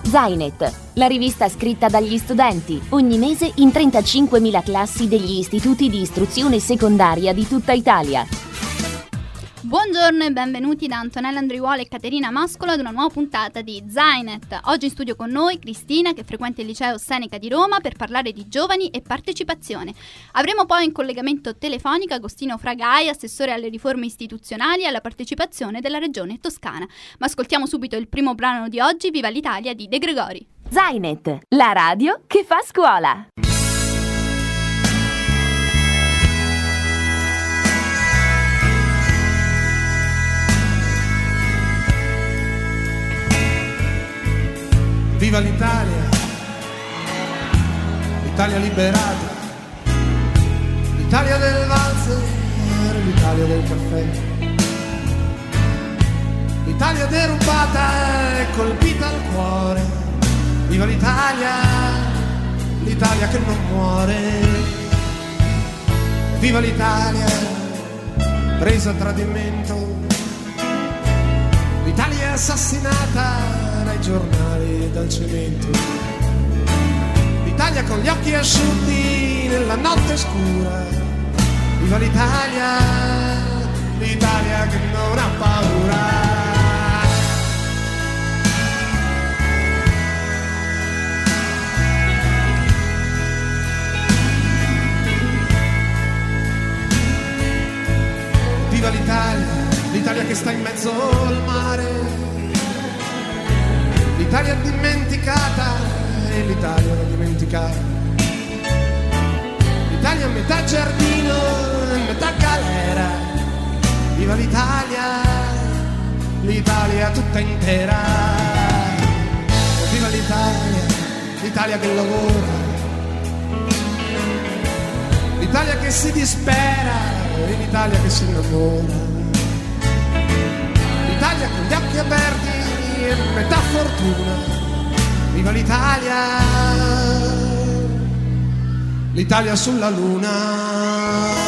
Zainet, la rivista scritta dagli studenti, ogni mese in 35.000 classi degli istituti di istruzione secondaria di tutta Italia. Buongiorno e benvenuti da Antonella Andriuola e Caterina Mascolo ad una nuova puntata di Zainet. Oggi in studio con noi Cristina, che frequenta il liceo Seneca di Roma, per parlare di giovani e partecipazione. Avremo poi in collegamento telefonico Agostino Fragai, assessore alle riforme istituzionali e alla partecipazione della regione Toscana. Ma ascoltiamo subito il primo brano di oggi, Viva l'Italia di De Gregori. Zainet, la radio che fa scuola. Viva l'Italia, l'Italia liberata, l'Italia del valzer, l'Italia del caffè, l'Italia derubata e colpita al cuore. Viva l'Italia, l'Italia che non muore. Viva l'Italia, presa a tradimento, l'Italia assassinata dai giornali e dal cemento, l'Italia con gli occhi asciutti nella notte scura. Viva l'Italia, l'Italia che non ha paura. Viva l'Italia, l'Italia che sta in mezzo al mare, l'Italia dimenticata e l'Italia da dimenticare, l'Italia metà giardino e metà galera. Viva l'Italia, l'Italia tutta intera. Viva l'Italia, l'Italia che lavora, l'Italia che si dispera e l'Italia che si innamora, l'Italia con gli occhi aperti e metà fortuna. Viva l'Italia, l'Italia sulla luna.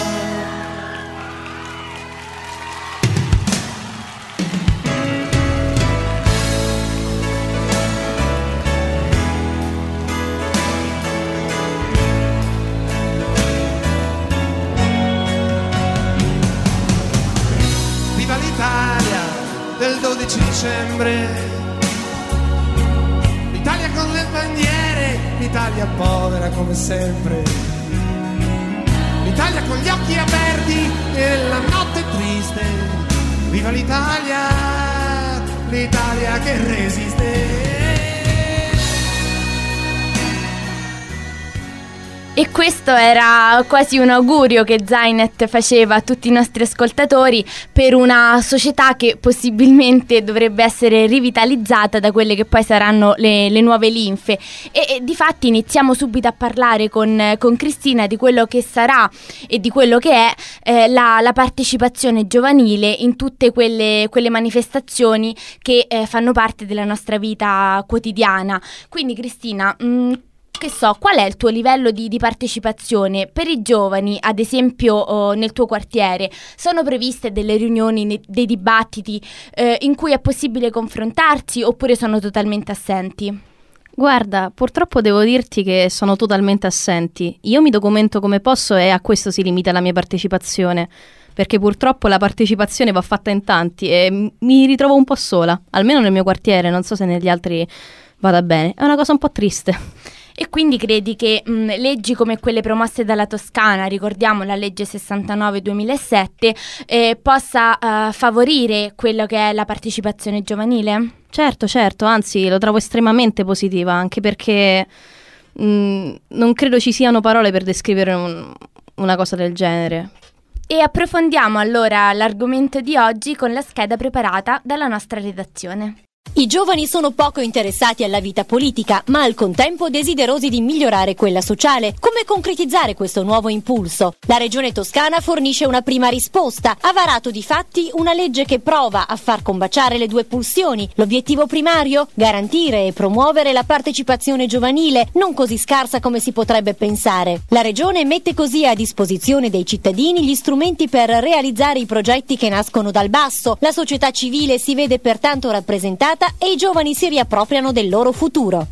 Viva l'Italia del 12 dicembre, l'Italia con le bandiere, l'Italia povera come sempre, l'Italia con gli occhi aperti e la notte triste. Viva l'Italia, l'Italia che resiste. E questo era quasi un augurio che Zainet faceva a tutti i nostri ascoltatori per una società che possibilmente dovrebbe essere rivitalizzata da quelle che poi saranno le nuove linfe. E difatti iniziamo subito a parlare con Cristina di quello che sarà e di quello che è la partecipazione giovanile in tutte quelle manifestazioni che fanno parte della nostra vita quotidiana. Quindi Cristina, qual è il tuo livello di partecipazione per i giovani, ad esempio nel tuo quartiere? Sono previste delle riunioni, dei dibattiti in cui è possibile confrontarsi oppure sono totalmente assenti? Guarda, purtroppo devo dirti che sono totalmente assenti. Io mi documento come posso e a questo si limita la mia partecipazione, perché purtroppo la partecipazione va fatta in tanti e mi ritrovo un po' sola, almeno nel mio quartiere, non so se negli altri vada bene. È una cosa un po' triste. E quindi credi che leggi come quelle promosse dalla Toscana, ricordiamo la legge 69/2007, possa favorire quello che è la partecipazione giovanile? Certo, anzi lo trovo estremamente positiva, anche perché non credo ci siano parole per descrivere una cosa del genere. E approfondiamo allora l'argomento di oggi con la scheda preparata dalla nostra redazione. I giovani sono poco interessati alla vita politica, ma al contempo desiderosi di migliorare quella sociale. Come concretizzare questo nuovo impulso? La Regione Toscana fornisce una prima risposta. Ha varato difatti una legge che prova a far combaciare le due pulsioni. L'obiettivo primario? Garantire e promuovere la partecipazione giovanile, non così scarsa come si potrebbe pensare. La Regione mette così a disposizione dei cittadini gli strumenti per realizzare i progetti che nascono dal basso. La società civile si vede pertanto rappresentata applicata e i giovani si riappropriano del loro futuro.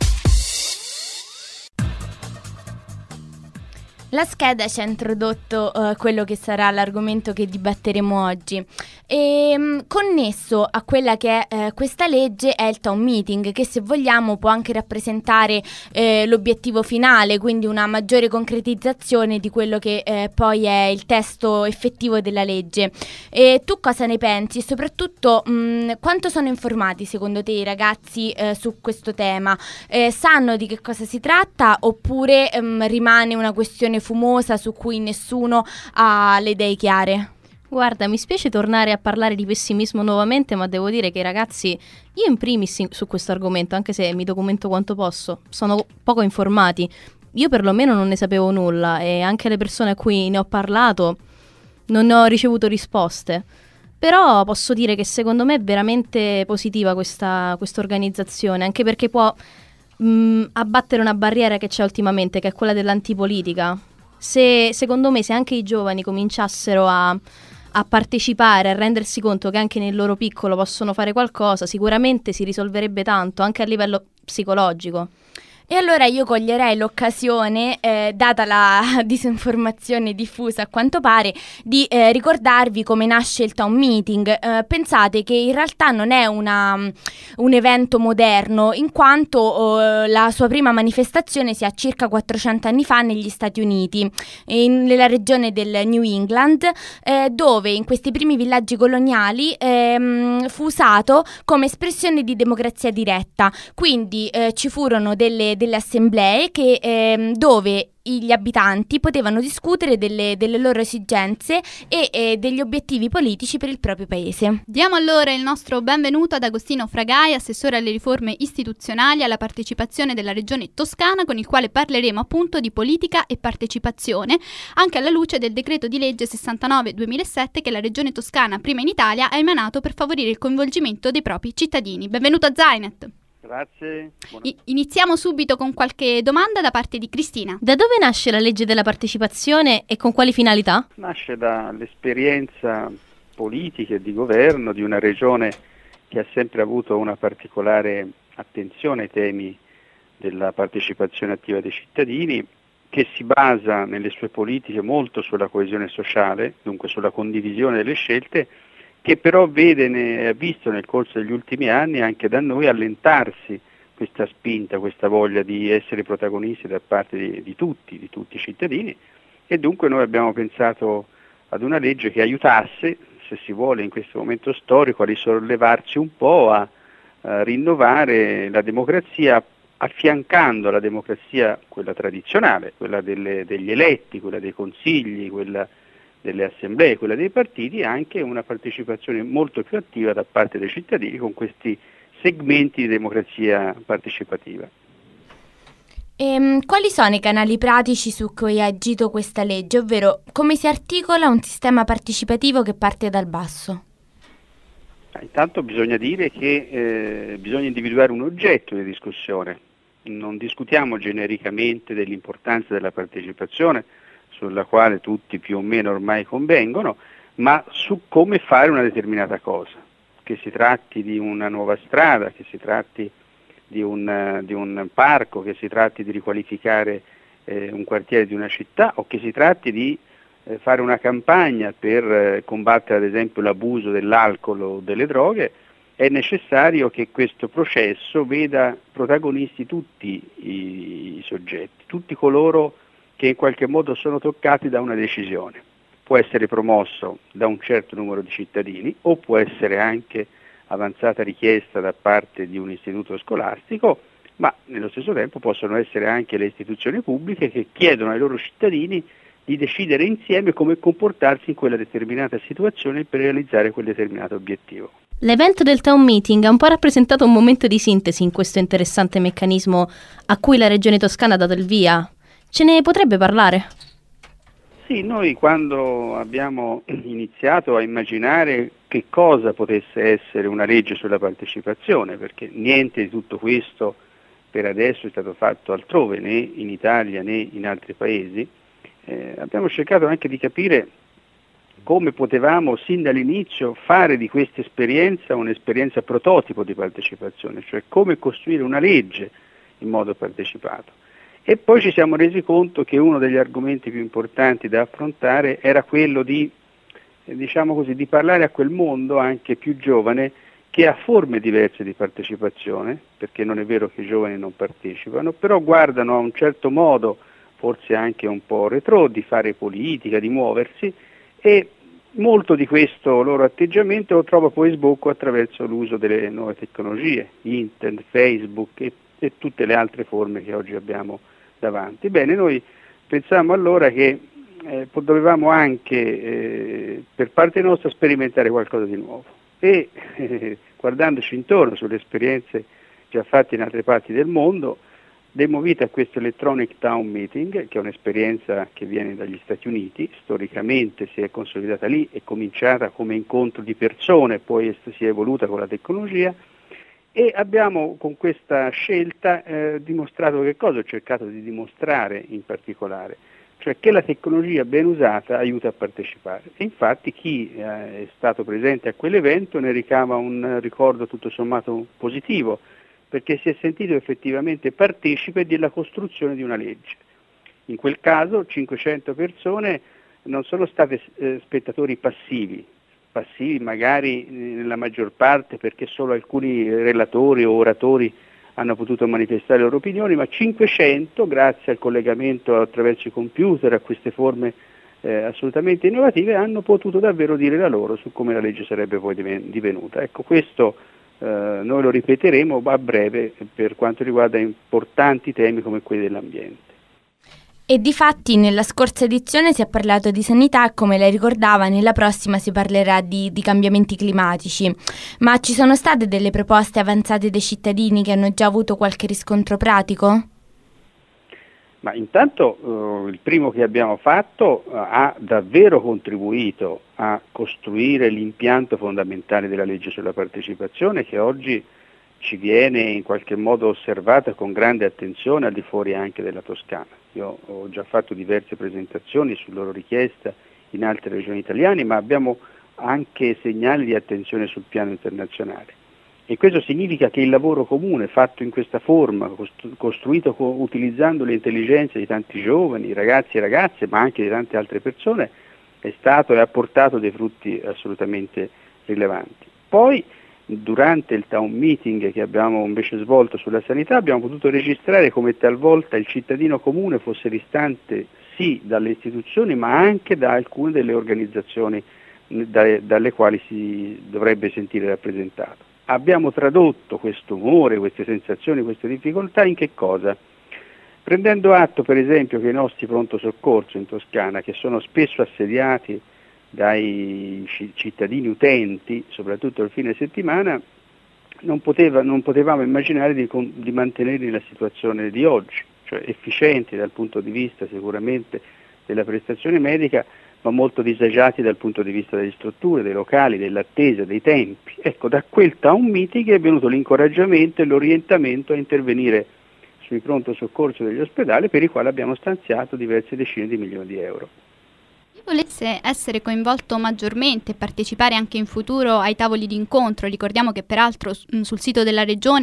La scheda ci ha introdotto quello che sarà l'argomento che dibatteremo oggi. E connesso a quella che è questa legge è il town meeting, che se vogliamo può anche rappresentare l'obiettivo finale, quindi una maggiore concretizzazione di quello che poi è il testo effettivo della legge. E tu cosa ne pensi? E soprattutto quanto sono informati secondo te i ragazzi su questo tema? Sanno di che cosa si tratta oppure rimane una questione fumosa su cui nessuno ha le idee chiare? Guarda, mi spiace tornare a parlare di pessimismo nuovamente, ma devo dire che i ragazzi, io in primis su questo argomento, anche se mi documento quanto posso, sono poco informati. Io perlomeno non ne sapevo nulla e anche le persone a cui ne ho parlato non ne ho ricevuto risposte. Però posso dire che secondo me è veramente positiva questa organizzazione, anche perché può abbattere una barriera che c'è ultimamente, che è quella dell'antipolitica. Secondo me, se anche i giovani cominciassero a partecipare, a rendersi conto che anche nel loro piccolo possono fare qualcosa, sicuramente si risolverebbe tanto, anche a livello psicologico. E allora io coglierei l'occasione, data la disinformazione diffusa a quanto pare, di ricordarvi come nasce il town meeting. Pensate che in realtà non è un evento moderno, in quanto la sua prima manifestazione si ha circa 400 anni fa negli Stati Uniti, nella regione del New England, dove in questi primi villaggi coloniali fu usato come espressione di democrazia diretta. Quindi ci furono delle assemblee dove gli abitanti potevano discutere delle loro esigenze e degli obiettivi politici per il proprio paese. Diamo allora il nostro benvenuto ad Agostino Fragai, assessore alle riforme istituzionali e alla partecipazione della Regione Toscana, con il quale parleremo appunto di politica e partecipazione, anche alla luce del decreto di legge 69/2007 che la Regione Toscana, prima in Italia, ha emanato per favorire il coinvolgimento dei propri cittadini. Benvenuto a Zainet. Grazie. Iniziamo subito con qualche domanda da parte di Cristina. Da dove nasce la legge della partecipazione e con quali finalità? Nasce dall'esperienza politica e di governo di una regione che ha sempre avuto una particolare attenzione ai temi della partecipazione attiva dei cittadini, che si basa nelle sue politiche molto sulla coesione sociale, dunque sulla condivisione delle scelte, che però ha visto nel corso degli ultimi anni anche da noi allentarsi questa spinta, questa voglia di essere protagonisti da parte di tutti i cittadini, e dunque noi abbiamo pensato ad una legge che aiutasse, se si vuole in questo momento storico, a risollevarci un po', a rinnovare la democrazia, affiancando alla democrazia quella tradizionale, quella degli eletti, quella dei consigli, quella delle assemblee, quella dei partiti, anche una partecipazione molto più attiva da parte dei cittadini con questi segmenti di democrazia partecipativa. Quali sono i canali pratici su cui ha agito questa legge, ovvero come si articola un sistema partecipativo che parte dal basso? Intanto bisogna dire che bisogna individuare un oggetto di discussione. Non discutiamo genericamente dell'importanza della partecipazione, sulla quale tutti più o meno ormai convengono, ma su come fare una determinata cosa, che si tratti di una nuova strada, che si tratti di un parco, che si tratti di riqualificare un quartiere di una città, o che si tratti di fare una campagna per combattere ad esempio l'abuso dell'alcol o delle droghe. È necessario che questo processo veda protagonisti tutti i soggetti, tutti coloro che in qualche modo sono toccati da una decisione. Può essere promosso da un certo numero di cittadini o può essere anche avanzata richiesta da parte di un istituto scolastico, ma nello stesso tempo possono essere anche le istituzioni pubbliche che chiedono ai loro cittadini di decidere insieme come comportarsi in quella determinata situazione per realizzare quel determinato obiettivo. L'evento del town meeting ha un po' rappresentato un momento di sintesi in questo interessante meccanismo a cui la Regione Toscana ha dato il via. Ce ne potrebbe parlare? Sì, noi quando abbiamo iniziato a immaginare che cosa potesse essere una legge sulla partecipazione, perché niente di tutto questo per adesso è stato fatto altrove, né in Italia né in altri paesi, abbiamo cercato anche di capire come potevamo sin dall'inizio fare di questa esperienza un'esperienza prototipo di partecipazione, cioè come costruire una legge in modo partecipato. E poi ci siamo resi conto che uno degli argomenti più importanti da affrontare era quello di, diciamo così, di parlare a quel mondo anche più giovane che ha forme diverse di partecipazione, perché non è vero che i giovani non partecipano, però guardano a un certo modo, forse anche un po' retrò, di fare politica, di muoversi, e molto di questo loro atteggiamento lo trova poi sbocco attraverso l'uso delle nuove tecnologie, Internet, Facebook e tutte le altre forme che oggi abbiamo davanti. Bene, noi pensiamo allora che dovevamo anche per parte nostra sperimentare qualcosa di nuovo e guardandoci intorno sulle esperienze già fatte in altre parti del mondo, diamo vita a questo Electronic Town Meeting, che è un'esperienza che viene dagli Stati Uniti, storicamente si è consolidata lì, è cominciata come incontro di persone, poi si è evoluta con la tecnologia, e abbiamo con questa scelta dimostrato che cosa ho cercato di dimostrare in particolare, cioè che la tecnologia ben usata aiuta a partecipare. E infatti chi è stato presente a quell'evento ne ricava un ricordo tutto sommato positivo, perché si è sentito effettivamente partecipe della costruzione di una legge. In quel caso 500 persone non sono state spettatori passivi magari nella maggior parte perché solo alcuni relatori o oratori hanno potuto manifestare le loro opinioni, ma 500, grazie al collegamento attraverso i computer, a queste forme assolutamente innovative, hanno potuto davvero dire la loro su come la legge sarebbe poi divenuta. Ecco, questo noi lo ripeteremo a breve per quanto riguarda importanti temi come quelli dell'ambiente. E difatti nella scorsa edizione si è parlato di sanità e, come lei ricordava, nella prossima si parlerà di cambiamenti climatici. Ma ci sono state delle proposte avanzate dai cittadini che hanno già avuto qualche riscontro pratico? Ma intanto il primo che abbiamo fatto ha davvero contribuito a costruire l'impianto fondamentale della legge sulla partecipazione, che oggi ci viene in qualche modo osservata con grande attenzione al di fuori anche della Toscana. Io ho già fatto diverse presentazioni su loro richiesta in altre regioni italiane, ma abbiamo anche segnali di attenzione sul piano internazionale. E questo significa che il lavoro comune fatto in questa forma, costruito utilizzando le intelligenze di tanti giovani, ragazzi e ragazze, ma anche di tante altre persone, è stato e ha portato dei frutti assolutamente rilevanti. Poi, durante il town meeting che abbiamo invece svolto sulla sanità, abbiamo potuto registrare come talvolta il cittadino comune fosse distante sì dalle istituzioni, ma anche da alcune delle organizzazioni dalle quali si dovrebbe sentire rappresentato. Abbiamo tradotto questo umore, queste sensazioni, queste difficoltà in che cosa? Prendendo atto per esempio che i nostri pronto soccorso in Toscana, che sono spesso assediati dai cittadini utenti, soprattutto il fine settimana, non potevamo immaginare di mantenere la situazione di oggi, cioè efficienti dal punto di vista sicuramente della prestazione medica, ma molto disagiati dal punto di vista delle strutture, dei locali, dell'attesa, dei tempi. Ecco, da quel town meeting è venuto l'incoraggiamento e l'orientamento a intervenire sui pronto soccorso degli ospedali, per i quali abbiamo stanziato diverse decine di milioni di euro. Chi volesse essere coinvolto maggiormente e partecipare anche in futuro ai tavoli di incontro, ricordiamo che peraltro sul sito della Regione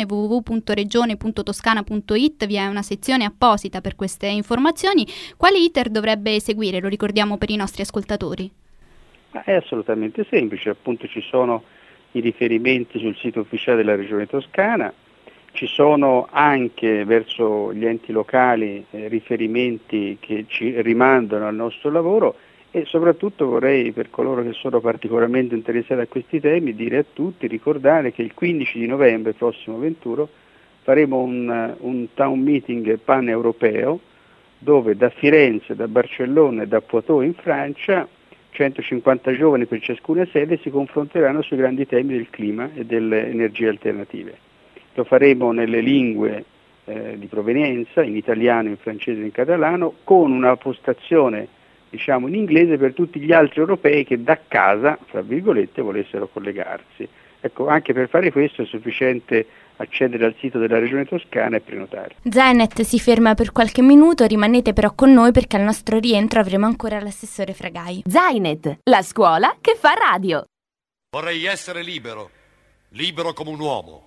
www.regione.toscana.it vi è una sezione apposita per queste informazioni, quale iter dovrebbe seguire? Lo ricordiamo per i nostri ascoltatori. È assolutamente semplice, appunto ci sono i riferimenti sul sito ufficiale della Regione Toscana, ci sono anche verso gli enti locali riferimenti che ci rimandano al nostro lavoro. E soprattutto vorrei, per coloro che sono particolarmente interessati a questi temi, dire a tutti, ricordare che il 15 di novembre prossimo 21 faremo un town meeting pan-europeo dove da Firenze, da Barcellona e da Poitou in Francia 150 giovani per ciascuna sede si confronteranno sui grandi temi del clima e delle energie alternative. Lo faremo nelle lingue di provenienza, in italiano, in francese e in catalano, con una postazione in inglese per tutti gli altri europei che da casa, fra virgolette, volessero collegarsi. Ecco, anche per fare questo è sufficiente accedere al sito della Regione Toscana e prenotare. Zainet si ferma per qualche minuto, rimanete però con noi perché al nostro rientro avremo ancora l'assessore Fragai. Zainet, la scuola che fa radio. Vorrei essere libero, libero come un uomo.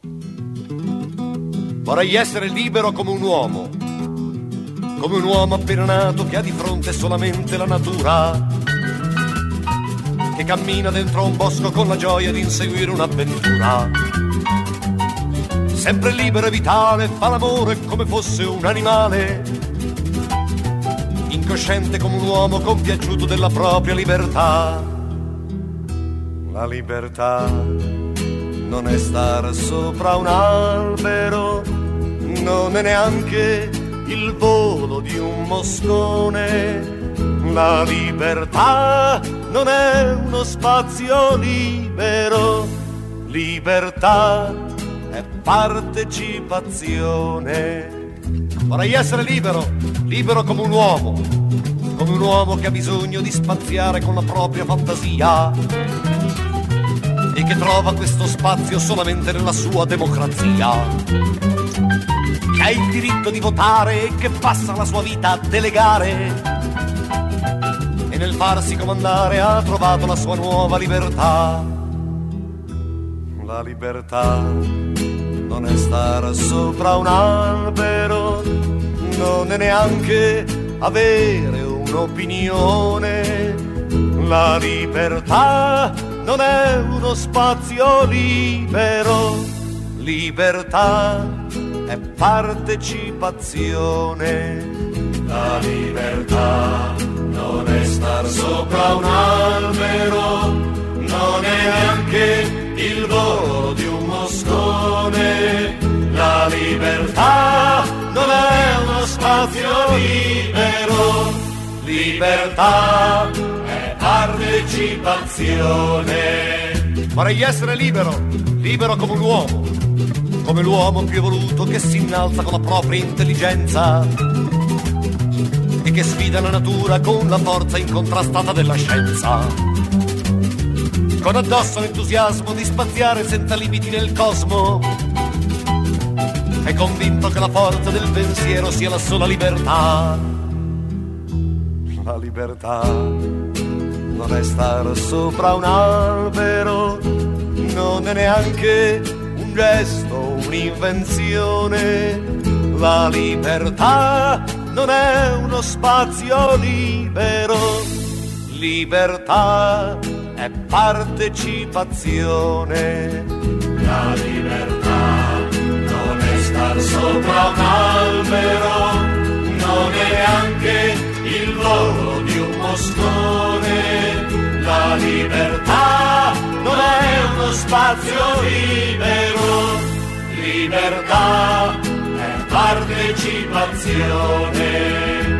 Vorrei essere libero come un uomo appena nato che ha di fronte solamente la natura, che cammina dentro un bosco con la gioia di inseguire un'avventura. Sempre libero e vitale, fa l'amore come fosse un animale, incosciente come un uomo compiaciuto della propria libertà. La libertà non è stare sopra un albero, non è neanche il volo di un moscone. La libertà non è uno spazio libero, libertà è partecipazione. Vorrei essere libero, libero come un uomo che ha bisogno di spaziare con la propria fantasia e che trova questo spazio solamente nella sua democrazia, che ha il diritto di votare e che passa la sua vita a delegare, e nel farsi comandare ha trovato la sua nuova libertà. La libertà non è stare sopra un albero, non è neanche avere un'opinione. La libertà non è uno spazio libero, libertà è partecipazione. La libertà non è star sopra un albero, non è neanche il volo di un moscone. La libertà non è uno spazio libero, libertà è partecipazione. Vorrei essere libero, libero come l'uomo più evoluto che si innalza con la propria intelligenza e che sfida la natura con la forza incontrastata della scienza, con addosso l'entusiasmo di spaziare senza limiti nel cosmo, è convinto che la forza del pensiero sia la sola libertà. La libertà non è stare sopra un albero, non è neanche un gesto, un'invenzione. La libertà non è uno spazio libero, libertà è partecipazione. La libertà non è star sopra un albero, non è neanche il volo di un moscone. La libertà non è uno spazio libero, libertà è partecipazione.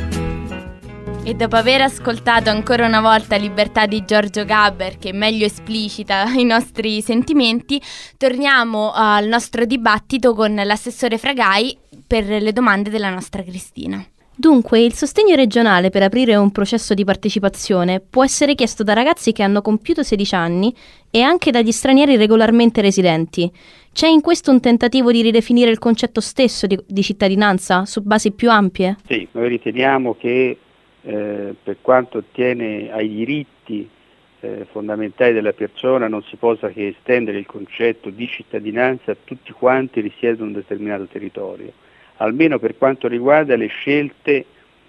E dopo aver ascoltato ancora una volta Libertà di Giorgio Gaber, che meglio esplicita i nostri sentimenti, torniamo al nostro dibattito con l'assessore Fragai per le domande della nostra Cristina. Dunque, il sostegno regionale per aprire un processo di partecipazione può essere chiesto da ragazzi che hanno compiuto 16 anni e anche dagli stranieri regolarmente residenti. C'è in questo un tentativo di ridefinire il concetto stesso di cittadinanza su basi più ampie? Sì, noi riteniamo che per quanto attiene ai diritti fondamentali della persona non si possa che estendere il concetto di cittadinanza a tutti quanti risiedono in un determinato territorio, almeno per quanto riguarda le scelte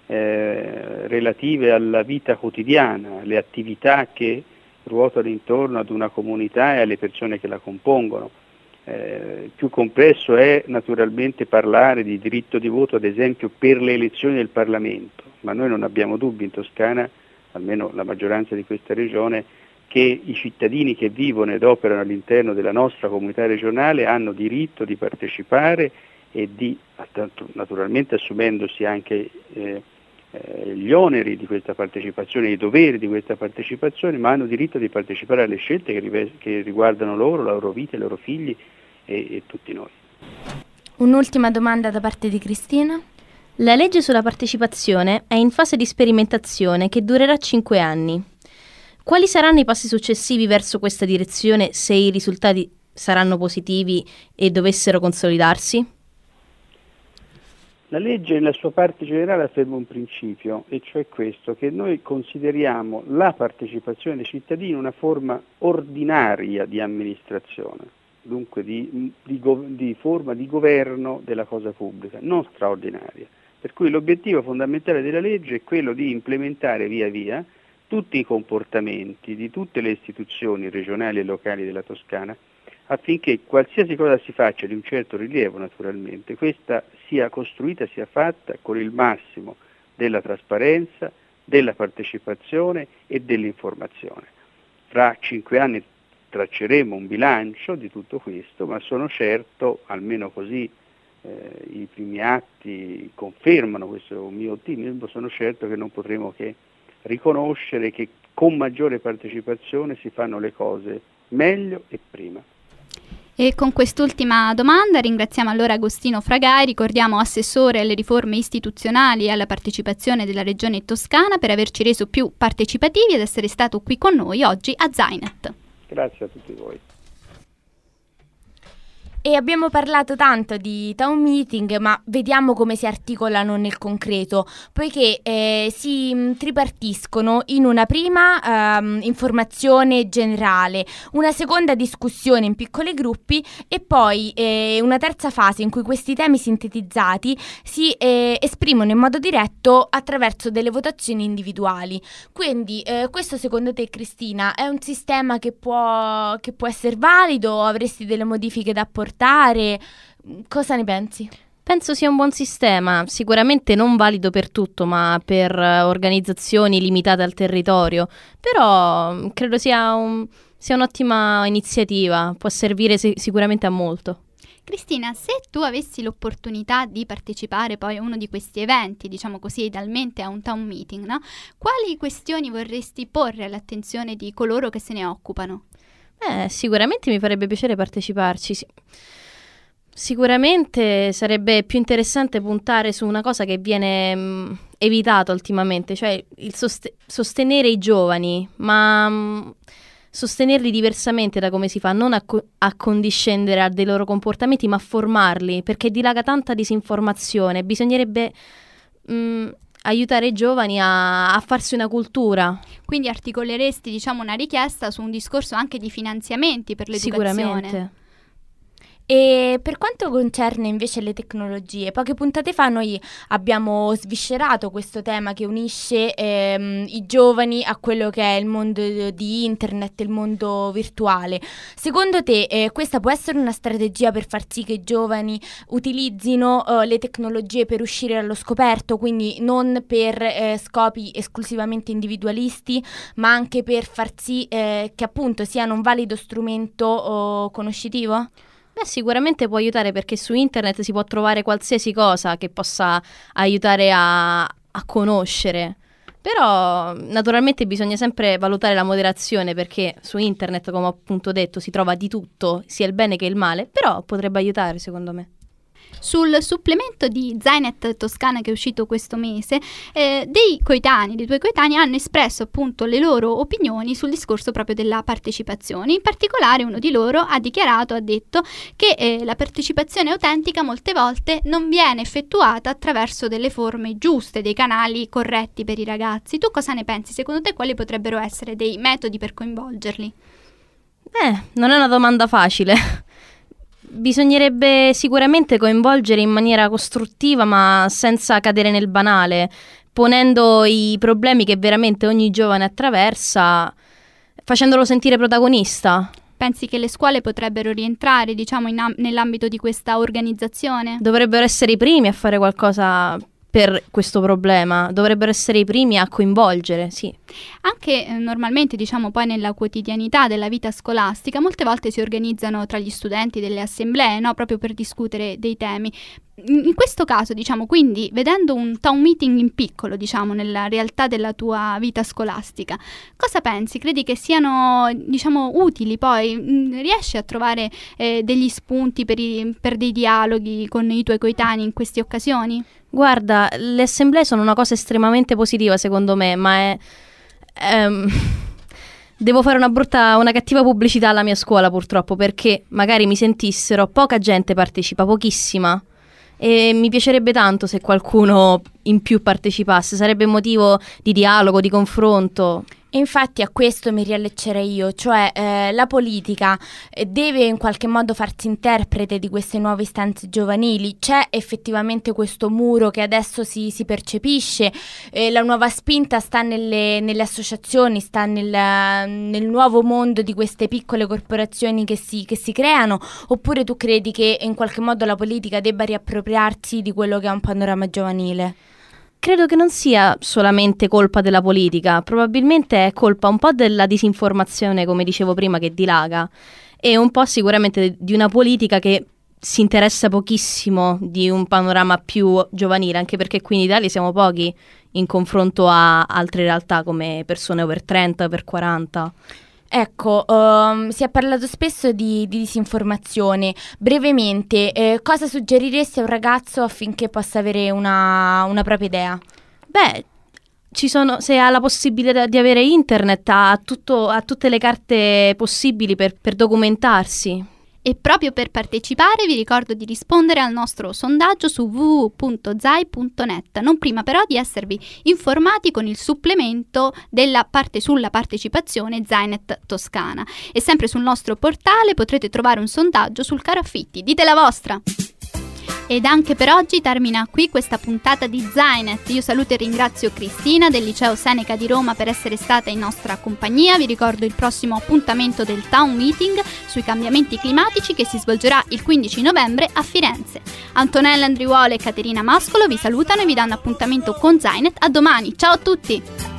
relative alla vita quotidiana, le attività che ruotano intorno ad una comunità e alle persone che la compongono. Più complesso è naturalmente parlare di diritto di voto, ad esempio, per le elezioni del Parlamento, ma noi non abbiamo dubbi in Toscana, almeno la maggioranza di questa regione, che i cittadini che vivono ed operano all'interno della nostra comunità regionale hanno diritto di partecipare e di, naturalmente assumendosi anche gli oneri di questa partecipazione, i doveri di questa partecipazione, ma hanno diritto di partecipare alle scelte che riguardano loro, la loro vita, i loro figli e tutti noi. Un'ultima domanda da parte di Cristina. La legge sulla partecipazione è in fase di sperimentazione che durerà 5 anni. Quali saranno i passi successivi verso questa direzione se i risultati saranno positivi e dovessero consolidarsi? La legge nella sua parte generale afferma un principio, e cioè questo, che noi consideriamo la partecipazione dei cittadini una forma ordinaria di amministrazione, dunque di forma di governo della cosa pubblica, non straordinaria. Per cui l'obiettivo fondamentale della legge è quello di implementare via via tutti i comportamenti di tutte le istituzioni regionali e locali della Toscana, affinché qualsiasi cosa si faccia di un certo rilievo, naturalmente, questa sia costruita, sia fatta con il massimo della trasparenza, della partecipazione e dell'informazione. Fra 5 anni tracceremo un bilancio di tutto questo, ma sono certo, almeno così i primi atti confermano questo mio ottimismo, sono certo che non potremo che riconoscere che con maggiore partecipazione si fanno le cose meglio e prima. E con quest'ultima domanda ringraziamo allora Agostino Fragai, ricordiamo assessore alle riforme istituzionali e alla partecipazione della Regione Toscana, per averci reso più partecipativi ed essere stato qui con noi oggi a Zainet. Grazie a tutti voi. E abbiamo parlato tanto di town meeting, ma vediamo come si articolano nel concreto, poiché si tripartiscono in una prima informazione generale, una seconda discussione in piccoli gruppi e poi una terza fase in cui questi temi sintetizzati si esprimono in modo diretto attraverso delle votazioni individuali. Quindi questo secondo te, Cristina, è un sistema che può essere valido? Avresti delle modifiche da apportare? Cosa ne pensi? Penso sia un buon sistema, sicuramente non valido per tutto, ma per organizzazioni limitate al territorio, però credo sia un'ottima iniziativa, può servire sicuramente a molto. Cristina, se tu avessi l'opportunità di partecipare poi a uno di questi eventi, diciamo così, idealmente a un town meeting, no? Quali questioni vorresti porre all'attenzione di coloro che se ne occupano? Sicuramente mi farebbe piacere parteciparci. Sicuramente sarebbe più interessante puntare su una cosa che viene evitata ultimamente, cioè il sostenere i giovani, ma sostenerli diversamente da come si fa, non accondiscendere a dei loro comportamenti, ma formarli, perché dilaga tanta disinformazione. Bisognerebbe aiutare i giovani a farsi una cultura. Quindi articoleresti, diciamo, una richiesta su un discorso anche di finanziamenti per l'educazione? Sicuramente. E per quanto concerne invece le tecnologie, poche puntate fa noi abbiamo sviscerato questo tema che unisce i giovani a quello che è il mondo di internet, il mondo virtuale. Secondo te questa può essere una strategia per far sì che i giovani utilizzino le tecnologie per uscire allo scoperto, quindi non per scopi esclusivamente individualisti, ma anche per far sì che appunto siano un valido strumento conoscitivo? Sicuramente può aiutare, perché su internet si può trovare qualsiasi cosa che possa aiutare a conoscere. Però naturalmente bisogna sempre valutare la moderazione, perché su internet, come ho appunto detto, si trova di tutto, sia il bene che il male, però potrebbe aiutare secondo me. Sul supplemento di Zainet Toscana che è uscito questo mese, dei tuoi coetanei hanno espresso appunto le loro opinioni sul discorso proprio della partecipazione. In particolare uno di loro ha detto che la partecipazione autentica molte volte non viene effettuata attraverso delle forme giuste, dei canali corretti per i ragazzi. Tu cosa ne pensi? Secondo te quali potrebbero essere dei metodi per coinvolgerli? Non è una domanda facile. Bisognerebbe sicuramente coinvolgere in maniera costruttiva, ma senza cadere nel banale, ponendo i problemi che veramente ogni giovane attraversa, facendolo sentire protagonista. Pensi che le scuole potrebbero rientrare, diciamo, nell'ambito di questa organizzazione? Dovrebbero essere i primi a fare qualcosa per questo problema, dovrebbero essere i primi a coinvolgere, sì. Anche normalmente, diciamo, poi nella quotidianità della vita scolastica, molte volte si organizzano tra gli studenti delle assemblee, no? Proprio per discutere dei temi. In questo caso, diciamo, quindi, vedendo un town meeting in piccolo, diciamo, nella realtà della tua vita scolastica, cosa pensi? Credi che siano, diciamo, utili poi? Riesci a trovare degli spunti per dei dialoghi con i tuoi coetanei in queste occasioni? Guarda, le assemblee sono una cosa estremamente positiva secondo me, ma Devo fare una cattiva pubblicità alla mia scuola, purtroppo, perché magari mi sentissero, poca gente partecipa, pochissima, e mi piacerebbe tanto se qualcuno in più partecipasse, sarebbe motivo di dialogo, di confronto. E infatti a questo mi riallaccerei io, cioè la politica deve in qualche modo farsi interprete di queste nuove istanze giovanili. C'è effettivamente questo muro che adesso si percepisce, la nuova spinta sta nelle associazioni, sta nel nuovo mondo di queste piccole corporazioni che si creano, oppure tu credi che in qualche modo la politica debba riappropriarsi di quello che è un panorama giovanile? Credo che non sia solamente colpa della politica, probabilmente è colpa un po' della disinformazione, come dicevo prima, che dilaga, e un po' sicuramente di una politica che si interessa pochissimo di un panorama più giovanile, anche perché qui in Italia siamo pochi in confronto a altre realtà come persone over 30, over 40. Ecco, si è parlato spesso di disinformazione. Brevemente, cosa suggeriresti a un ragazzo affinché possa avere una propria idea? Beh, se ha la possibilità di avere internet, ha tutte le carte possibili per documentarsi. E proprio per partecipare vi ricordo di rispondere al nostro sondaggio su www.zai.net, non prima però di esservi informati con il supplemento sulla partecipazione Zainet Toscana. E sempre sul nostro portale potrete trovare un sondaggio sul caro affitti. Dite la vostra! Ed anche per oggi termina qui questa puntata di Zainet. Io saluto e ringrazio Cristina del Liceo Seneca di Roma per essere stata in nostra compagnia. Vi ricordo il prossimo appuntamento del Town Meeting sui cambiamenti climatici che si svolgerà il 15 novembre a Firenze. Antonella Andriuolo e Caterina Mascolo vi salutano e vi danno appuntamento con Zainet. A domani, ciao a tutti!